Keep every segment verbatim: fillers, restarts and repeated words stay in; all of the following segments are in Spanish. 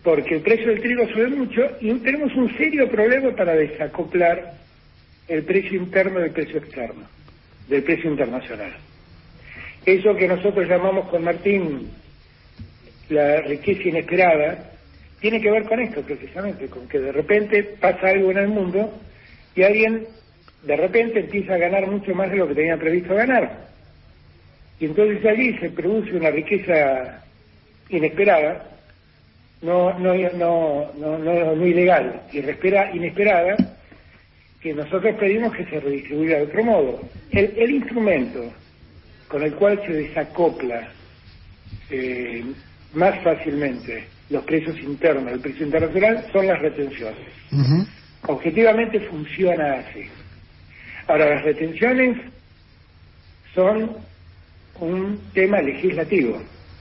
porque el precio del trigo sube mucho y tenemos un serio problema para desacoplar el precio interno del precio externo, del precio internacional. Eso que nosotros llamamos con Martín la riqueza inesperada, tiene que ver con esto precisamente, con que de repente pasa algo en el mundo y alguien de repente empieza a ganar mucho más de lo que tenía previsto ganar. Y entonces allí se produce una riqueza inesperada, no no no no no, no ilegal, inesperada, inesperada, que nosotros pedimos que se redistribuya de otro modo. El, el instrumento con el cual se desacopla eh, más fácilmente los precios internos del precio internacional son las retenciones. Uh-huh. Objetivamente funciona así. Ahora, las retenciones son un tema legislativo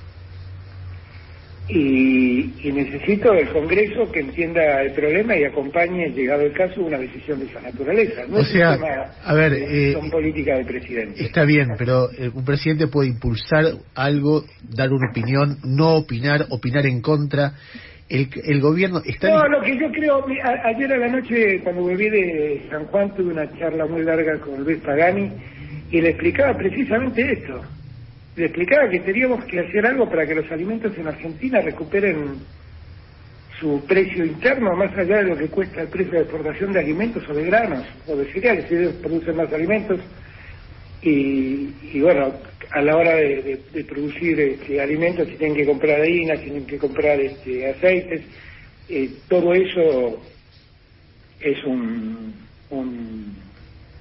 y, y necesito del Congreso que entienda el problema y acompañe, llegado el caso, una decisión de esa naturaleza. No o es sea, un tema a ver, de eh, son política del presidente. Está bien, pero eh, un presidente puede impulsar algo, dar una opinión, no opinar, opinar en contra. El, el gobierno está... No, lo que yo creo, a, ayer a la noche cuando volví de San Juan tuve una charla muy larga con Luis Pagani y le explicaba precisamente esto. Le explicaba que teníamos que hacer algo para que los alimentos en Argentina recuperen su precio interno más allá de lo que cuesta el precio de exportación de alimentos o de granos o de cereales. Ellos producen más alimentos y, y bueno, a la hora de, de, de producir este, alimentos si tienen que comprar harina, tienen que comprar este, aceites, eh, todo eso es un... un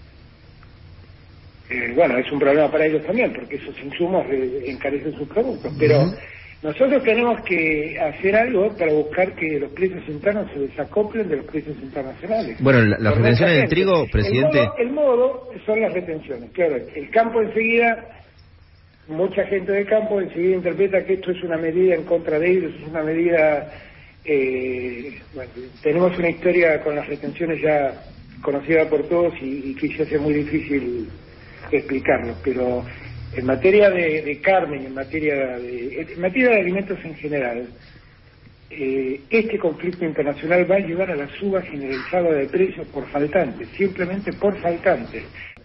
Eh, bueno, es un problema para ellos también, porque esos insumos eh, encarecen sus productos, pero uh-huh. nosotros tenemos que hacer algo para buscar que los precios internos se desacoplen de los precios internacionales. Bueno, la, las retenciones del trigo, presidente... El modo, el modo son las retenciones, claro, el campo enseguida, mucha gente del campo enseguida interpreta que esto es una medida en contra de ellos, es una medida... Eh, bueno, tenemos una historia con las retenciones ya conocida por todos y, y que se hace muy difícil explicarlo, pero en materia de, de carne, en materia de, en materia de alimentos en general, eh, este conflicto internacional va a llevar a la suba generalizada de precios por faltantes, simplemente por faltantes.